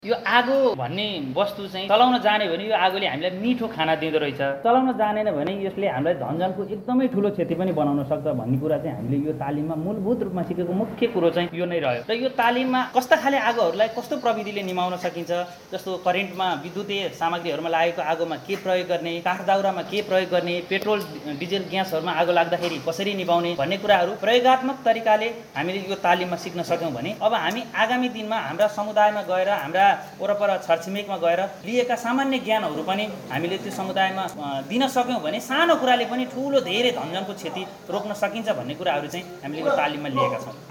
यो आगो भन्ने वस्तु चाहिँ चलाउन जाने भने यो आगोले हामीलाई मिठो खाना दिँदो रहेछ, चलाउन जानेन भने यसले हामीलाई झन्झनको एकदमै ठुलो क्षति पनि बनाउन सक्छ भन्ने कुरा चाहिँ हामीले यो तालिममा मूलभूत रूपमा सिकेको मुख्य कुरो चाहिँ यो नै रह्यो। र यो तालिममा कस्ता खाले आगोहरूलाई कस्तो प्रविधिले निभाउन सकिन्छ, जस्तो करेन्टमा विद्युतीय सामग्रीहरूमा लागेको आगोमा के प्रयोग गर्ने, काठ दाउरामा के प्रयोग गर्ने, पेट्रोल डिजेल ग्यासहरूमा आगो लाग्दाखेरि कसरी निभाउने भन्ने कुराहरू प्रयोगात्मक तरिकाले हामीले यो तालिममा सिक्न सक्यौँ भने अब हामी आगामी दिनमा हाम्रा समुदायमा गएर हाम्रा वरपर छरछिमेकमा गएर लिएका सामान्य ज्ञानहरू पनि हामीले त्यो समुदायमा दिन सक्यौँ भने सानो कुराले पनि ठुलो धेरै झन्झनको क्षति रोक्न सकिन्छ भन्ने कुराहरू चाहिँ हामीले यो तालिममा लिएका छौँ।